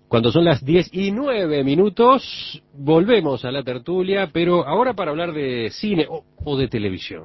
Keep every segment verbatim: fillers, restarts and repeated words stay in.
Cuando son las diez y nueve minutos, volvemos a la tertulia, pero ahora para hablar de cine o, o de televisión.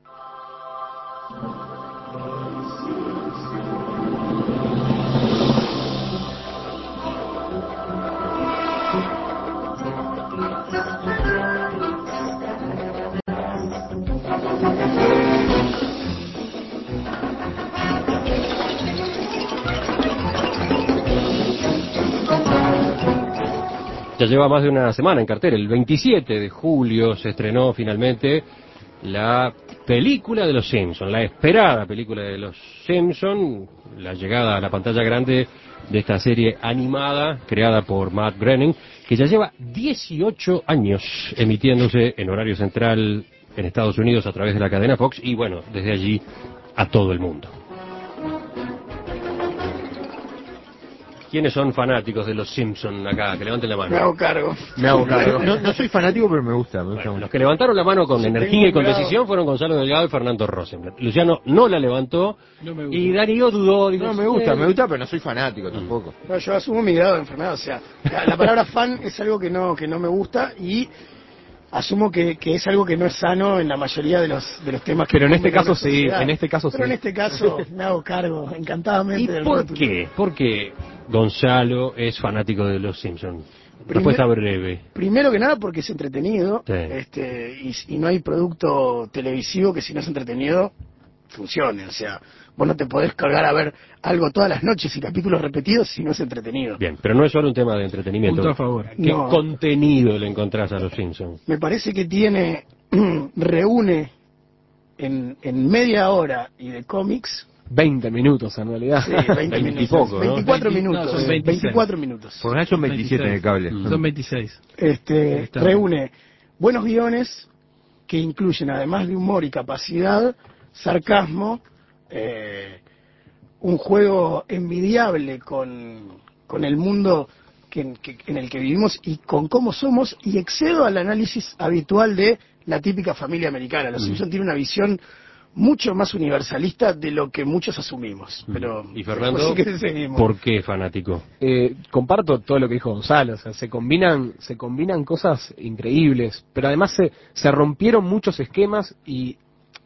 Ya lleva más de una semana en cartel. El veintisiete de julio se estrenó finalmente la película de los Simpson, la esperada película de los Simpson, la llegada a la pantalla grande de esta serie animada creada por Matt Groening, que ya lleva dieciocho años emitiéndose en horario central en Estados Unidos a través de la cadena Fox y bueno, desde allí a todo el mundo. ¿Quiénes son fanáticos de los Simpson acá? Que levanten la mano. Me hago cargo. Me hago cargo. No, no soy fanático, pero me gusta. Me gusta Bueno, mucho. los que levantaron la mano con Sí, energía y con tengo decisión fueron Gonzalo Delgado y Fernando Rosenblatt. Luciano no la levantó No me gusta. y Darío dudó. Dijo, No, me gusta, "Eh". me gusta, pero no soy fanático tampoco. No, yo asumo mi grado de enfermedad, o sea, la, la palabra fan es algo que no que no me gusta y asumo que, que es algo que no es sano en la mayoría de los de los temas que Pero en este incumben a caso nuestra sí, sociedad. en este caso Pero sí. en este caso me hago cargo encantadamente ¿Y del por rótulo. qué? ¿Por qué Gonzalo es fanático de los Simpsons? Primer- Respuesta breve. Primero que nada porque es entretenido, Sí. este y, y no hay producto televisivo que si no es entretenido funcione, o sea, vos no te podés cargar a ver algo todas las noches y capítulos repetidos si no es entretenido. Bien, pero no es solo un tema de entretenimiento. Punto a favor. ¿Qué No. contenido le encontrás a los Simpsons? Me parece que tiene, reúne en, en media hora y de cómics, veinte minutos en realidad. sí, veinte veinte y minutos, poco, ¿no? veinticuatro veinte, no, minutos, son veintiséis. veinticuatro minutos. Por lo general son veintisiete en el cable. Son veintiséis. Este, Está reúne buenos guiones que incluyen, además de humor y capacidad, sarcasmo, eh, un juego envidiable con, con el mundo que, que- en el que vivimos y con cómo somos, y excedo al análisis habitual de la típica familia americana. Los Mm. Simpson tiene una visión mucho más universalista de lo que muchos asumimos. Pero ¿Y Fernando? después, si querés, seguimos. ¿Por qué fanático? Eh, comparto todo lo que dijo Gonzalo, o sea, se combinan, se combinan cosas increíbles, pero además se, se rompieron muchos esquemas y,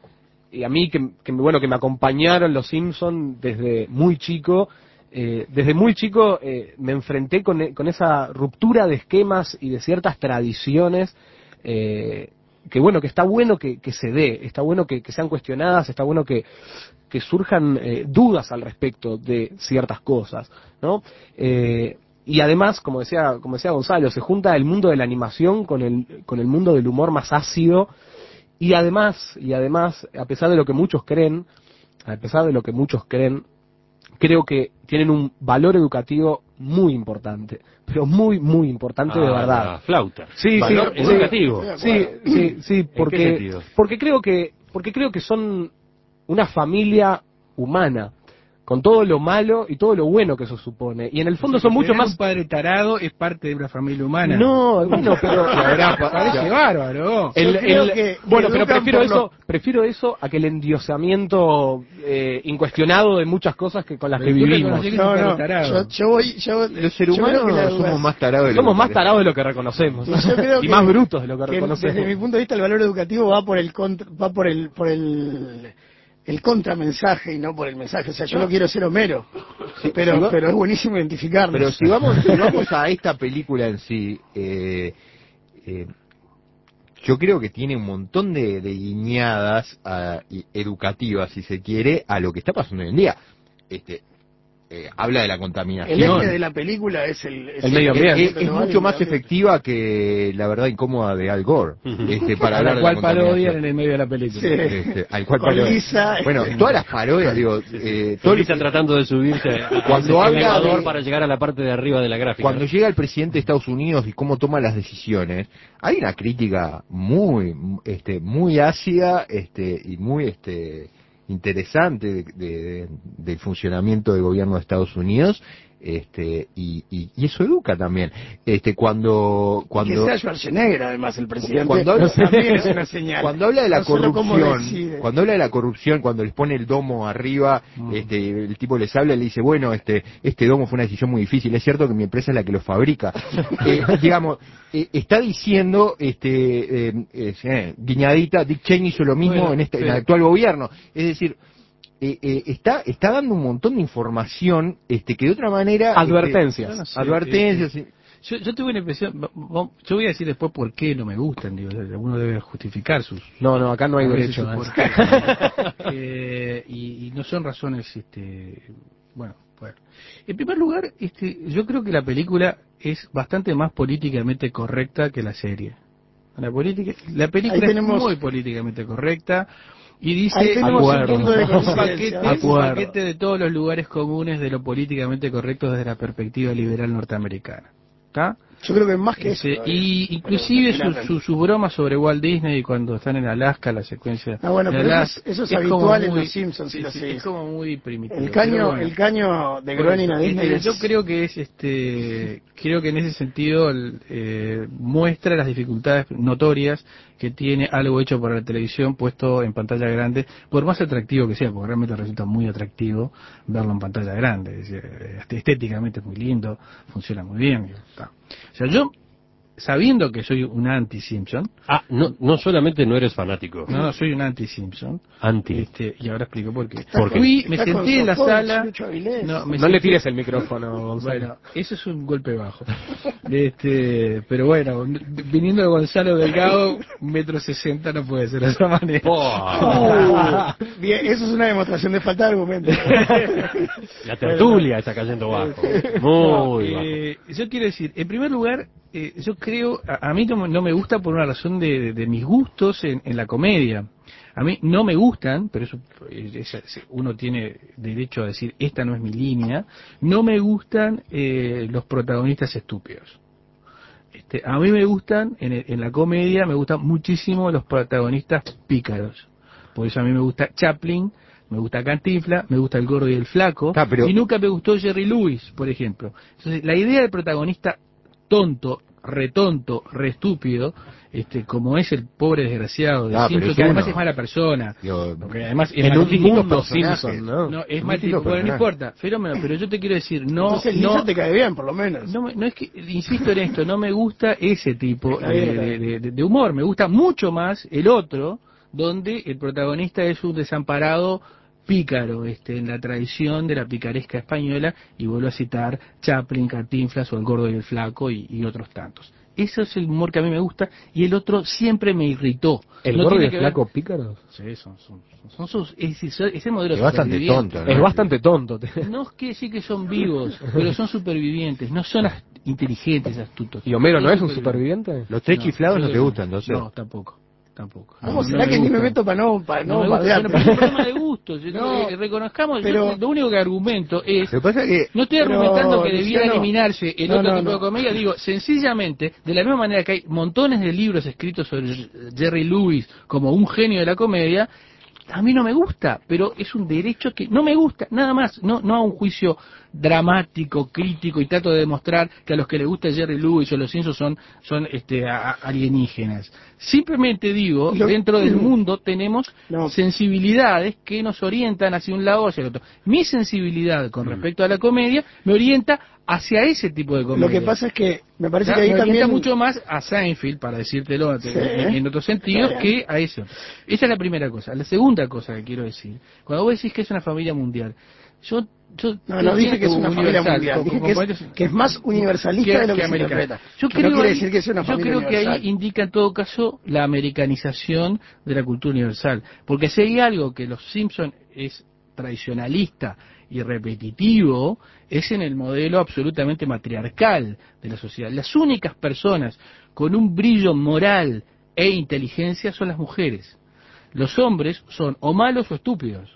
y a mí que, que bueno que me acompañaron los Simpson desde muy chico, eh, desde muy chico eh, me enfrenté con, e- con esa ruptura de esquemas y de ciertas tradiciones. Eh, que bueno, que está bueno que, que se dé, está bueno que, que sean cuestionadas, está bueno que, que surjan eh, dudas al respecto de ciertas cosas, ¿no? Eh, y además, como decía, como decía Gonzalo, se junta el mundo de la animación con el, con el mundo del humor más ácido, y además, y además, a pesar de lo que muchos creen, a pesar de lo que muchos creen, creo que tienen un valor educativo muy importante, pero muy, muy importante de Ah, verdad. la flauta. Sí, Valor sí, educativo. Sí, sí, sí, qué porque, sentido? porque creo que, porque creo que son una familia humana, con todo lo malo y todo lo bueno que eso supone. Y en el fondo son mucho Tener más... un padre tarado es parte de una familia humana. No, bueno, pero... Parece bárbaro. El- Yo creo el- que bueno, pero educan prefiero por eso, prefiero eso a que el endiosamiento eh, incuestionado de muchas cosas que con las que Pero yo vivimos. reconocí que No, es un no, padre tarado. yo, yo voy, yo, Los seres yo creo que la humanos somos educación- más tarados de lo Somos que más parece. tarados de lo que reconocemos. Y yo creo Y que- más brutos de lo que que reconocemos. desde mi punto de vista el valor educativo va por el contra, va por el por el el contramensaje y no por el mensaje. O sea, yo no quiero ser Homero, pero si va- pero es buenísimo identificarnos. Pero si vamos, si vamos a esta película en sí, eh, eh, yo creo que tiene un montón de, de guiñadas ah, y educativas, si se quiere, a lo que está pasando hoy en día. Este, eh, habla de la el contaminación. eje de la película es el, es El medio Es, ambiente. es- es mucho más efectiva que la verdad incómoda de Al Gore, este, para a hablar la de cual la parodian contaminación. en el medio de la película. Sí. Este, al cual Con parodia. Lisa. Bueno, todas las parodias, digo, eh, todo Lisa el- tratando de subirse a Cuando ese habla elevador de- para llegar a la parte de arriba de la gráfica. Cuando llega el presidente de Estados Unidos y cómo toma las decisiones, hay una crítica muy, este, muy ácida, este, y muy, este, interesante de- de- de- del funcionamiento del gobierno de Estados Unidos, este y, y, y eso educa también. Este cuando cuando que sea Schwarzenegger además el presidente, cuando habla, también es una señal. Cuando habla de la No solo cómo corrupción, decide. cuando habla de la corrupción, cuando les pone el domo arriba, mm. este, el tipo les habla y le dice, bueno, este, este domo fue una decisión muy difícil, es cierto que mi empresa es la que lo fabrica. eh, digamos, eh, está diciendo, este, eh, eh, guiñadita, Dick Cheney hizo lo mismo bueno, en este, sí. en el actual gobierno. Es decir, Eh, eh, está está dando un montón de información este que de otra manera advertencias este, no sé, advertencias eh, eh, yo, yo tuve una impresión, yo voy a decir después por qué no me gustan, digo, uno debe justificar sus no no acá no hay derecho eh, y, y no son razones este bueno bueno en primer lugar este yo creo que la película es bastante más políticamente correcta que la serie. La política la película tenemos... es muy políticamente correcta. Y dice acuerdo. Un, un, paquete, un paquete de todos los lugares comunes de lo políticamente correcto desde la perspectiva liberal norteamericana. ¿Está? Yo creo que más que Ese, eso. Y inclusive sus su, su bromas sobre Walt Disney cuando están en Alaska, la secuencia. Ah, bueno, de pero Alaska, eso es, es habitual en muy, los Simpsons. Sí, y sí, es como muy primitivo. El caño, bueno, el caño de Groening a Disney. Es, yo creo que es este, creo que en ese sentido eh, muestra las dificultades notorias que tiene algo hecho para la televisión puesto en pantalla grande, por más atractivo que sea, porque realmente resulta muy atractivo verlo en pantalla grande. Es decir, estéticamente es muy lindo, funciona muy bien. Está. O sea, yo sabiendo que soy un anti-Simpson. Ah, no, no solamente no eres fanático. No, no, soy un anti-Simpson. Anti. Este, y ahora explico por qué. ¿Por qué? Fui, me senté en la sala. No, me no senté... le tires el micrófono, Gonzalo. Bueno, eso es un golpe bajo. Este, pero bueno, viniendo de Gonzalo Delgado, metro sesenta no puede ser de esa manera. Oh. Bien, eso es una demostración de falta de argumento. La tertulia está cayendo bajo. Muy no, bajo. Eh, yo quiero decir, en primer lugar, eh, yo creo, a, a mí no, no me gusta por una razón de, de, de mis gustos en, en la comedia. A mí no me gustan, pero eso es, es, uno tiene derecho a decir, esta no es mi línea, no me gustan eh, los protagonistas estúpidos. Este, a mí me gustan, en, el, en la comedia, me gustan muchísimo los protagonistas pícaros. Por eso a mí me gusta Chaplin, me gusta Cantinflas, me gusta El Gordo y el Flaco, ah, pero... y nunca me gustó Jerry Lewis, por ejemplo. Entonces, la idea del protagonista tonto, retonto, re estúpido, este, como es el pobre desgraciado de ah, Simpson, que además uno. es mala persona, Yo, porque además es en un mundo Simpson, ¿no? No, es mal tipo, bueno, no importa, fenómeno, pero yo te quiero decir, no, entonces el no te cae bien, por lo menos. No, no es que, insisto en esto, no me gusta ese tipo de, de, de, de humor, me gusta mucho más el otro, donde el protagonista es un desamparado pícaro, este, en la tradición de la picaresca española, y vuelvo a citar Chaplin, Cantinflas o El Gordo y el Flaco y, y otros tantos. Eso es el humor que a mí me gusta, y el otro siempre me irritó. ¿El no Gordo y el Flaco ver... pícaros? Sí, son, son, son sus, es, ese modelo es bastante tonto, ¿no? Es bastante tonto. No es que sí que son vivos, pero son supervivientes, no son inteligentes, astutos. ¿Y Homero no es un superviviente? Los tres no, chiflados no te gustan, entonces. No, tampoco. Tampoco. ¿Cómo no, será no que ni me meto para no para no, no bardear? Bueno, pero es un problema de gustos. No, reconozcamos, pero, yo, lo único que argumento es, que pasa que, no estoy argumentando que debiera Luciano, eliminarse el no, otro no, tipo no. de comedia, digo, sencillamente, de la misma manera que hay montones de libros escritos sobre Jerry Lewis como un genio de la comedia, a mí no me gusta, pero es un derecho que no me gusta, nada más, no no a un juicio dramático, crítico, y trato de demostrar que a los que les gusta Jerry Lewis o los Simpsons son, son este, a, alienígenas. Simplemente digo, Lo... dentro del mundo tenemos no. sensibilidades que nos orientan hacia un lado o hacia el otro. Mi sensibilidad con respecto a la comedia me orienta hacia ese tipo de comedia. Lo que pasa es que me parece o sea, que ahí me también... orienta mucho más a Seinfeld, para decírtelo sí. en, en otros sentidos, que a eso. Esa es la primera cosa. La segunda cosa que quiero decir, cuando vos decís que es una familia mundial, yo Yo, no, no dije que es una familia mundial, dije que es, que es más universalista que, de lo que, que se interpreta. Yo que creo, no quiere ahí, decir que sea una familia yo creo universal. que ahí indica en todo caso la americanización de la cultura universal. Porque si hay algo que los Simpson es tradicionalista y repetitivo, es en el modelo absolutamente matriarcal de la sociedad. Las únicas personas con un brillo moral e inteligencia son las mujeres. Los hombres son o malos o estúpidos.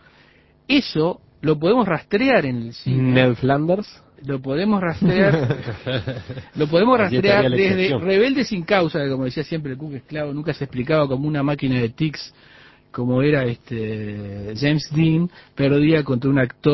Eso lo podemos rastrear en el cine. Ned Flanders. Lo podemos rastrear. lo podemos rastrear desde Rebelde sin causa, que como decía siempre el Cook Esclavo, nunca se explicaba como una máquina de tics, como era este James Dean, perdía contra un actor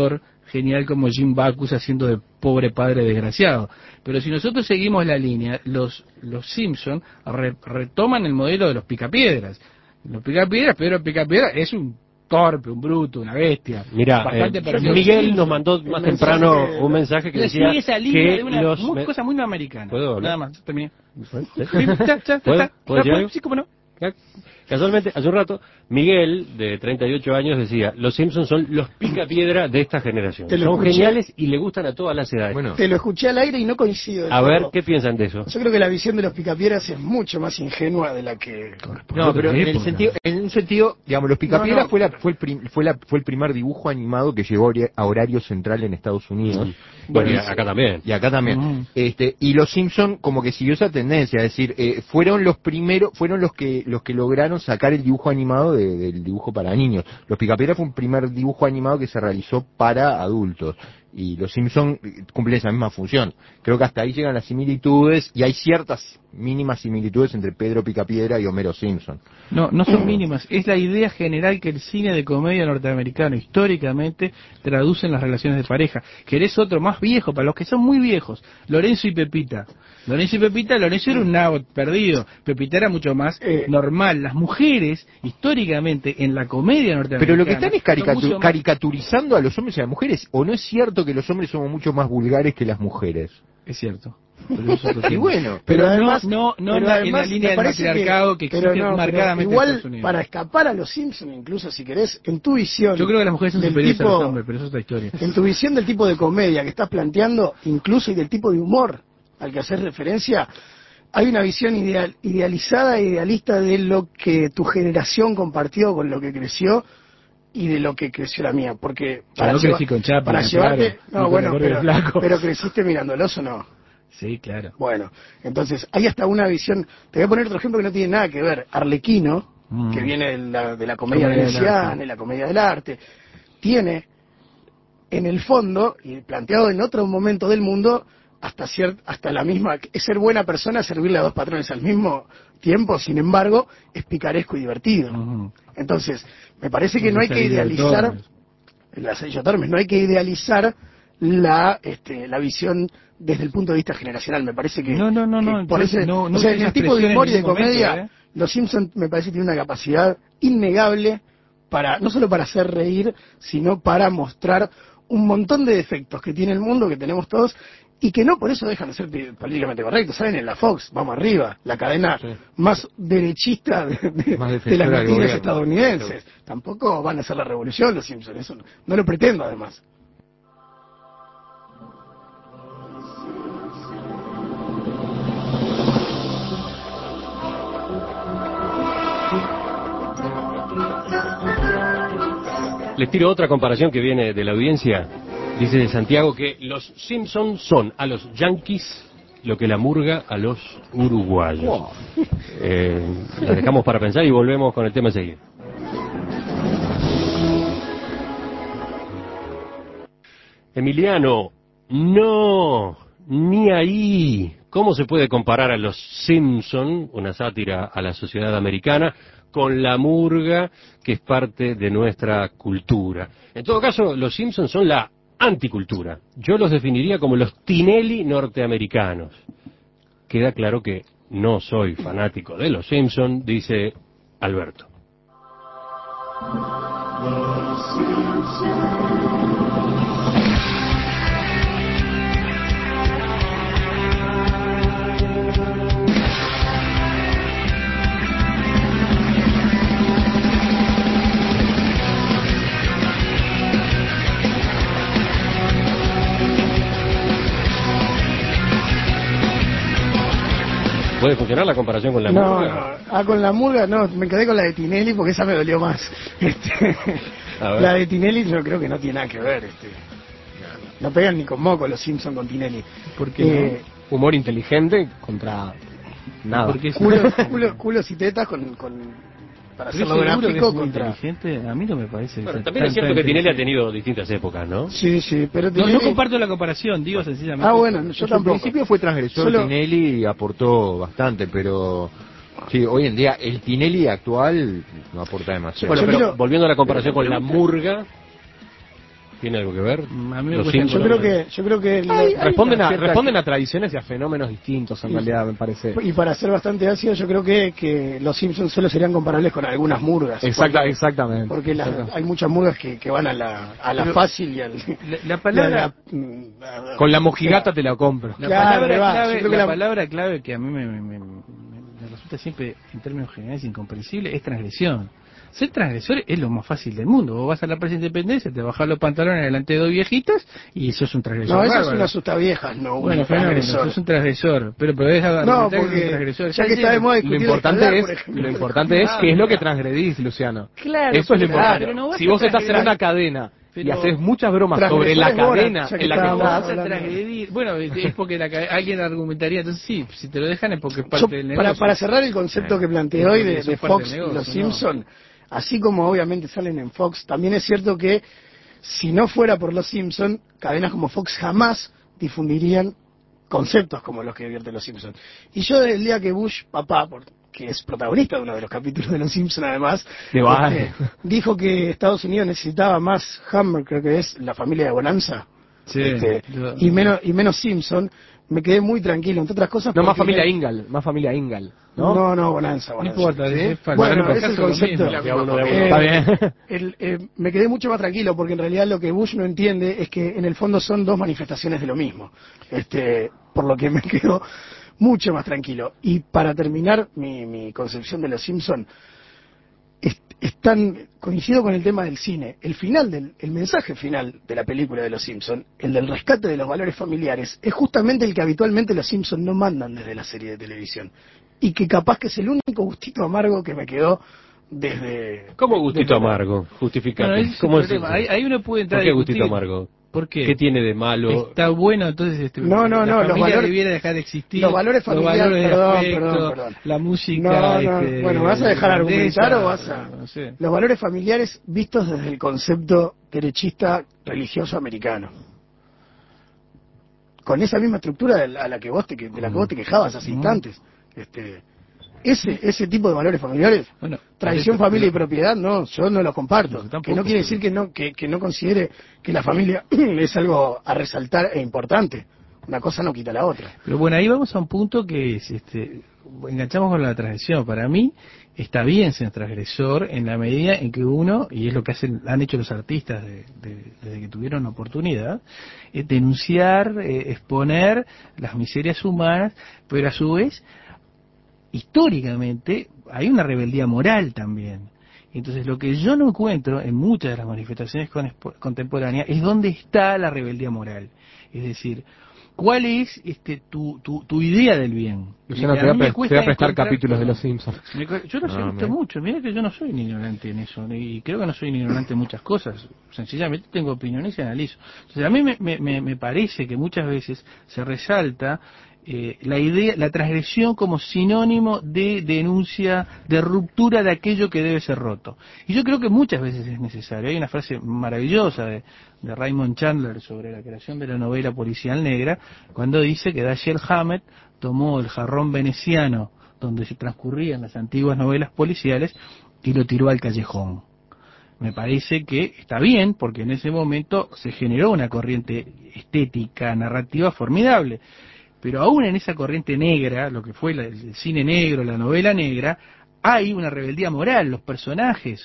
genial como Jim Backus haciendo de pobre padre desgraciado. Pero si nosotros seguimos la línea, los los Simpson re, retoman el modelo de los Picapiedras. Los Picapiedras, Pedro Picapiedra es un torpe, un bruto, una bestia. Mira, bastante eh, parecido. Miguel nos mandó más temprano mensaje- un mensaje que Le decía sigue esa línea que de una los... muy- me- cosa muy no americana. ¿Puedo hablar? Nada más, terminé. ¿Sí? Ya, ya, ya ¿Puedo? está. ¿Puedo decir Ya, algo? sí, cómo no. Casualmente, hace un rato, Miguel, de treinta y ocho años, decía, los Simpsons son los picapiedra de esta generación. Te lo Son escuché. geniales y le gustan a todas las edades. Bueno, Te lo escuché al aire y no coincido. del a ver, todo. ¿qué piensan de eso? Yo creo que la visión de los Picapiedras es mucho más ingenua de la que... no, pero en el época. sentido, en un sentido, digamos, los Picapiedras No, no. fue la, fue el prim- fue la, fue el primer dibujo animado que llegó a hora- a horario central en Estados Unidos. Bueno, y Y- acá también. Y acá también. Mm. Este, y los Simpson como que siguió esa tendencia, es decir, eh, fueron los primeros, fueron los que los que lograron sacar el dibujo animado de- del dibujo para niños. Los Picapiedra fue un primer dibujo animado que se realizó para adultos. Y los Simpson eh, cumplen esa misma función. Creo que hasta ahí llegan las similitudes y hay ciertas mínimas similitudes entre Pedro Picapiedra y Homero Simpson. No, no son mínimas. Es la idea general que el cine de comedia norteamericano históricamente traduce en las relaciones de pareja. ¿Querés otro más viejo? Para los que son muy viejos, Lorenzo y Pepita. Lorenzo y Pepita, Lorenzo era un nabo perdido. Pepita era mucho más Eh. normal. Las mujeres, históricamente, en la comedia norteamericana... Pero lo que están es son caricatu- mucho más- caricaturizando a los hombres y a las mujeres. ¿O no es cierto que los hombres somos mucho más vulgares que las mujeres? Es cierto. Pero eso es otro Y tema. bueno, Pero, además- no, no, no pero en la, en además la me línea del parece matriarcado que, pero existe no, pero marcadamente en igual, Estados Unidos. para escapar a los Simpsons, incluso si querés, en tu visión... Yo creo que las mujeres son del superiores a los tipo- hombres, pero eso es otra historia. En tu visión del tipo de comedia que estás planteando, incluso y del tipo de humor al que haces referencia, hay una visión ideal, idealizada e idealista de lo que tu generación compartió con lo que creció y de lo que creció la mía. Porque Yo no crecí con Chaplin, para claro, llevarte... y No, con bueno, el gordo y el pero, flaco. pero creciste mirando el oso, no. Sí, claro. Bueno, entonces hay hasta una visión... Te voy a poner otro ejemplo que no tiene nada que ver. Arlequino, Mm. que viene de la, de la comedia Comedia del veneciana arte. y la comedia del arte, tiene en el fondo, y planteado en otro momento del mundo, hasta cier- hasta la misma, es ser buena persona, servirle a dos patrones al mismo tiempo, sin embargo, es picaresco y divertido. Ujú. Entonces, me parece que no hay que Esa idea de idealizar, Tormes. las Sello Tormes, no hay que idealizar la este, la visión desde el punto de vista generacional. Me parece que, No, no, no, que no, por yo ese, no- no o sea, uso en el esa tipo de expresión humor y en de ningún momento, comedia, ¿eh? los Simpsons me parece que tienen una capacidad innegable para, no solo para hacer reír, sino para mostrar un montón de defectos que tiene el mundo, que tenemos todos, y que no por eso dejan de ser políticamente correctos. ¿Saben? En la Fox, vamos arriba, la cadena Sí. más derechista de, de- Más de defensora las del noticias gobierno. estadounidenses. Tampoco van a hacer la revolución los Simpsons, eso no, no lo pretendo además. Les tiro otra comparación que viene de la audiencia. Dice Santiago que los Simpsons son a los yanquis lo que la murga a los uruguayos. Eh, la dejamos para pensar y volvemos con el tema enseguida. Emiliano, no, ni ahí. ¿Cómo se puede comparar a los Simpson, una sátira a la sociedad americana, con la murga que es parte de nuestra cultura? En todo caso, los Simpson son la anticultura. Yo los definiría como los Tinelli norteamericanos. Queda claro que no soy fanático de los Simpson, dice Alberto. ¿Puede funcionar la comparación con la No, murga? no, ah, con la murga no, me quedé con la de Tinelli porque esa me dolió más. Este, A ver. la de Tinelli yo creo que no tiene nada que ver. Este, no pegan ni con moco los Simpsons con Tinelli. Porque Eh, humor inteligente contra nada. Porque es culo, culo, culos y tetas con, con para ¿Pero hacerlo es seguro que es gráfico muy contra... inteligente? A mí no me parece. Bueno, tan- también es tan- cierto tan que Tinelli ha inteligente. tenido distintas épocas, ¿no? Sí, sí, pero No, Tinelli... no comparto la comparación, digo sencillamente. Ah, bueno, yo Yo al tampoco. principio fue transgresor Solo- Tinelli y aportó bastante, pero sí, hoy en día el Tinelli actual no aporta demasiado. Bueno, Yo pero quiero- volviendo a la comparación con la murga, ¿Tiene algo que ver? Mm, a mí me Los cuesta Simpsons. Yo creo que, yo creo que lo- Hay- hay responden, una a, cierta- responden a tradiciones y a fenómenos distintos, en realidad, me parece. y para ser bastante ácido, yo creo que, que los Simpsons solo serían comparables con algunas murgas. Exacta, porque, exactamente. porque las- Exacto. hay muchas murgas que, que van a la, a la Pero fácil y al... La, la palabra, y a la- mm, a- Con la mojigata te la compro. la Claro, palabra ahí va. clave, Yo creo que la la- palabra clave que a mí me, me- me- me resulta siempre, en términos generales, incomprensible, es transgresión. Ser transgresor es lo más fácil del mundo. Vos vas a la Plaza Independencia, te bajás los pantalones delante de dos viejitas y sos un transgresor. No, eso es bárbaro. una asustaviejas, no un Bueno, fenómeno, transgresor. sos un transgresor. Pero podés No, argumentar que sos un porque transgresor. ya que está de moda Lo discutir importante el es, por ejemplo. lo importante es qué es lo que transgredís, Luciano. Claro, Eso es lo pero- importante. pero no vas Si a vos estás en transgredir- una cadena y Pero- haces muchas bromas sobre la Transgresores cadena Borat, ya que en la que No estábamos vas estás, a hablando. transgredir. Bueno, es porque la, ca- alguien argumentaría, entonces sí, si te lo dejan es porque es parte Yo, del para, negocio. para cerrar el concepto que planteé hoy de, Eso de es parte Fox del y negocio, los ¿no? Simpson, así como obviamente salen en Fox, también es cierto que si no fuera por los Simpson, cadenas como Fox jamás difundirían conceptos como los que divierte los Simpson. Y yo desde el día que Bush, papá, por- que es protagonista de uno de los capítulos de los Simpson además, Te vale. este, dijo que Estados Unidos necesitaba más Hammer, creo que es la familia de Bonanza, Sí, este, yo- y menos y menos Simpson, me quedé muy tranquilo, entre otras cosas. no más porque familia me- Ingal, más familia Ingal, No, ¿no? no, Bonanza, No Bonanza. importa, ¿sí? es falso. Bueno, No es el importa, concepto. lo mismo. De a uno, de a uno. Eh, Está bien. el, eh, me quedé mucho más tranquilo porque en realidad lo que Bush no entiende es que en el fondo son dos manifestaciones de lo mismo. Este, por lo que me quedo mucho más tranquilo. Y para terminar mi, mi concepción de los Simpson, es- están coincido con el tema del cine. El final del el mensaje final de la película de los Simpson, el del rescate de los valores familiares, es justamente el que habitualmente los Simpson no mandan desde la serie de televisión. Y que capaz que es el único gustito amargo que me quedó desde... ¿Cómo gustito desde la- amargo? Justificate. Bueno, ese es el ¿Cómo es problema. eso? Ahí, ahí uno puede entrar ¿Por qué a gustito discutir. amargo? ¿Por qué? ¿Qué tiene de malo? Está bueno, entonces este, No, no, la no, los familia valores- debiera dejar de existir. los valores familiares, valores de perdón, afecto, perdón, perdón. la música. No, no, este, bueno, ¿vas a dejar la argumentar grandeza, o vas a...? no sé. Los valores familiares vistos desde el concepto derechista religioso americano. Con esa misma estructura de la, a la que vos te, que- de la que vos te quejabas hace instantes. Este, ese, ese tipo de valores familiares, Bueno, tradición, por eso- familia y propiedad, no, yo no los comparto. Yo tampoco, Que no quiere decir que no, que, que no considere que la familia es algo a resaltar e importante. Una cosa no quita la otra. Pero bueno, ahí vamos a un punto que es, este, enganchamos con la transgresión. Para mí está bien ser transgresor en la medida en que uno, y es lo que hacen, han hecho los artistas de- de- desde que tuvieron oportunidad, es denunciar, eh, exponer las miserias humanas, pero a su vez, históricamente, hay una rebeldía moral también. Entonces, lo que yo no encuentro en muchas de las manifestaciones con- contemporáneas es dónde está la rebeldía moral. Es decir, ¿cuál es este tu, tu, tu idea del bien? Luciano, Y te voy a, mí me pre- te cuesta voy a prestar encontrar- capítulos de Los Simpsons. Me cu- Yo los he Ah, visto mira. mucho, mira que yo no soy un ignorante en eso, y creo que no soy un ignorante en muchas cosas, sencillamente tengo opiniones y analizo. Entonces a mí me, me, me- me parece que muchas veces se resalta eh, la idea, la transgresión como sinónimo de denuncia, de ruptura de aquello que debe ser roto. Y yo creo que muchas veces es necesario. Hay una frase maravillosa de, de Raymond Chandler sobre la creación de la novela policial negra, cuando dice que Dashiell Hammett tomó el jarrón veneciano donde se transcurrían las antiguas novelas policiales y lo tiró al callejón. Me parece que está bien, porque en ese momento se generó una corriente estética, narrativa formidable. Pero aún en esa corriente negra, lo que fue la- el cine negro, la novela negra, hay una rebeldía moral. Los personajes,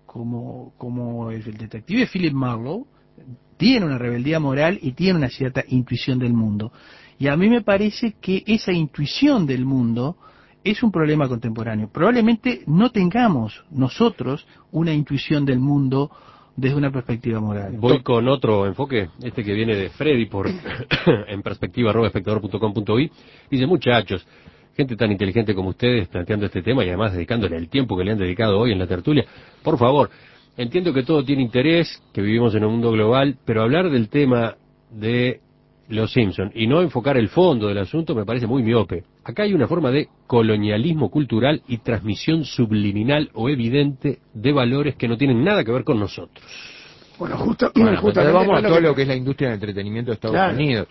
como, como el, el detective Philip Marlowe, tiene una rebeldía moral y tiene una cierta intuición del mundo. Y a mí me parece que esa intuición del mundo es un problema contemporáneo. Probablemente no tengamos nosotros una intuición del mundo desde una perspectiva moral. Voy con otro enfoque, este que viene de Freddy por en perspectiva arroba espectador punto com punto uy. Dice, muchachos, gente tan inteligente como ustedes planteando este tema y además dedicándole el tiempo que le han dedicado hoy en la tertulia, por favor, entiendo que todo tiene interés, que vivimos en un mundo global, pero hablar del tema de los Simpson y no enfocar el fondo del asunto me parece muy miope. Acá hay una forma de colonialismo cultural y transmisión subliminal o evidente de valores que no tienen nada que ver con nosotros. Bueno, justo, Bueno, justamente entonces vamos no a es todo que- lo que es la industria del entretenimiento de Estados Claro. Unidos.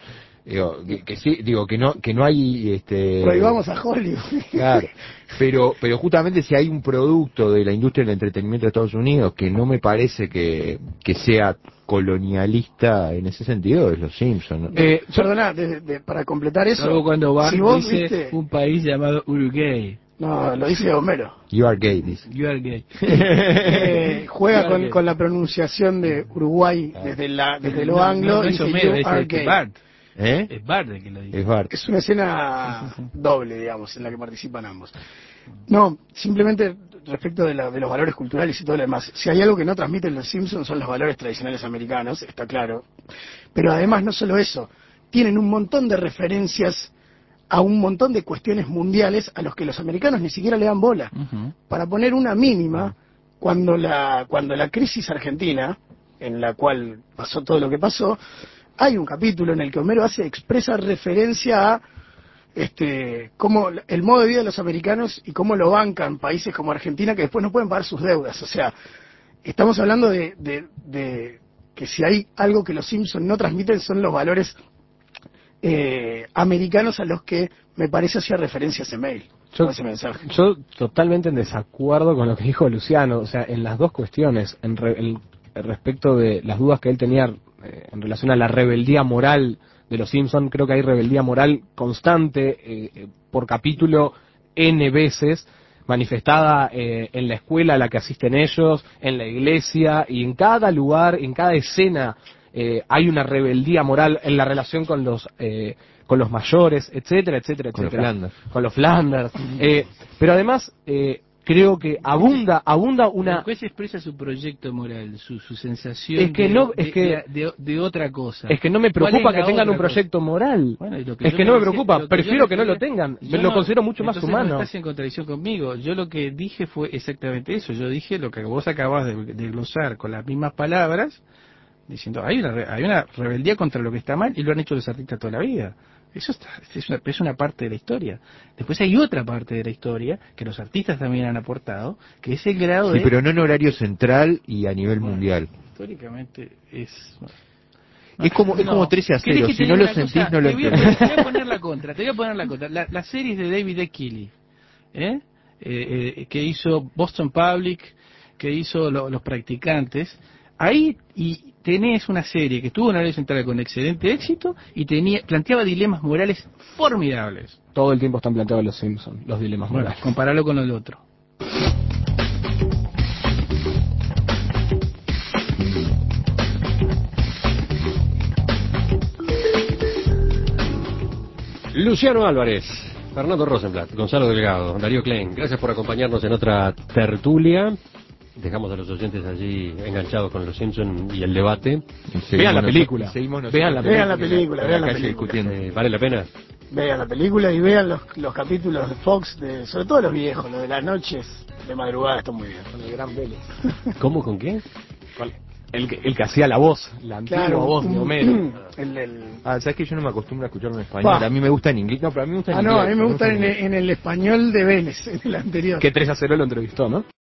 Digo, que, que sí, digo que no que no hay este Prohibamos a Hollywood. claro, pero pero justamente si hay un producto de la industria del entretenimiento de Estados Unidos que no me parece que, que sea colonialista en ese sentido es Los Simpsons, ¿no? Eh, perdona, de- de- para completar eso, Salvo cuando Bart si vos dice viste, un país llamado Uruguay. no, lo dice Homero, You are gay, dice. You are gay. eh, juega Claro con, que- con la pronunciación de Uruguay desde la desde lo No, anglo, no, no es dice Homero, "You es are este gay". Bart. ¿Eh? Es Bart el que lo dice. Es Bart. Es una escena doble, digamos, en la que participan ambos. No, simplemente respecto de, la- de los valores culturales y todo lo demás. Si hay algo que no transmiten los Simpsons son los valores tradicionales americanos, está claro. Pero además no solo eso, tienen un montón de referencias a un montón de cuestiones mundiales a los que los americanos ni siquiera le dan bola. Ujú. Para poner una mínima, cuando la, cuando la crisis argentina, en la cual pasó todo lo que pasó, hay un capítulo en el que Homero hace expresa referencia a este cómo el modo de vida de los americanos y cómo lo bancan países como Argentina que después no pueden pagar sus deudas. O sea, estamos hablando de, de, de que si hay algo que los Simpsons no transmiten son los valores eh, americanos a los que me parece hacía referencia ese mail, Yo- o ese mensaje. Yo totalmente en desacuerdo con lo que dijo Luciano, o sea, en las dos cuestiones, en re- el- respecto de las dudas que él tenía eh, en relación a la rebeldía moral de los Simpson, creo que hay rebeldía moral constante eh, eh, por capítulo N veces, manifestada eh, en la escuela a la que asisten ellos, en la iglesia y en cada lugar, en cada escena eh, hay una rebeldía moral en la relación con los eh, con los mayores, etcétera, etcétera, Con los etcétera. Flanders. Con los Flanders. Eh, pero además eh, creo que abunda abunda una El juez expresa su proyecto moral, su, su sensación Es que de, no- de- es que- de, de- de otra cosa. es que no me ¿Cuál preocupa es que la tengan un otra cosa? proyecto moral. Bueno, y lo que Es yo que le no me decía- preocupa, lo que yo prefiero le que no lo quería- tengan. yo Lo no- considero mucho más entonces humano. No estás en contradicción conmigo. Yo lo que dije fue exactamente eso. Yo dije lo que vos acabas de, de glosar con las mismas palabras, diciendo hay una, re- hay una rebeldía contra lo que está mal y lo han hecho los artistas toda la vida. Eso está, es, una, es una parte de la historia. Después hay otra parte de la historia que los artistas también han aportado, que es el grado Sí, de... pero no en horario central y a nivel Bueno, mundial. Históricamente es... Es como es como trece a ¿Querés cero, que si te no diga lo una sentís cosa? no lo te voy, a entendés. poner, te voy a poner la contra, te voy a poner la contra. La, las series de David E. Keighley, ¿eh? Eh, eh, que hizo Boston Public, que hizo lo- Los Practicantes, ahí y tenés una serie que estuvo en horario central con excelente éxito y tenía planteaba dilemas morales formidables. Todo el tiempo están planteados los Simpsons, los dilemas Bueno, morales. compararlo con el otro. Luciano Álvarez, Fernando Rosenblatt, Gonzalo Delgado, Darío Klein, gracias por acompañarnos en otra tertulia. Dejamos a los oyentes allí enganchados con los Simpsons y el debate. Vean la película. Seguimos nosotros Vean la Vean la película, en vean la calle película. discutiendo. Eh, ¿Vale la pena? Vean la película y vean los, los capítulos de Fox, de, sobre todo los viejos, los de las noches de madrugada, están muy bien. Con el gran Vélez. ¿Cómo? ¿Con qué? Con el, que, el que hacía la voz, la antigua voz de Homero. el, el- Ah, sabes que yo no me acostumbro a escucharlo en español. Pa. A mí me gusta en inglés. No, pero a mí me gusta en ah, inglés. no, a mí me gusta en, en en el español de Vélez, en el anterior. Que tres a cero lo entrevistó, ¿no?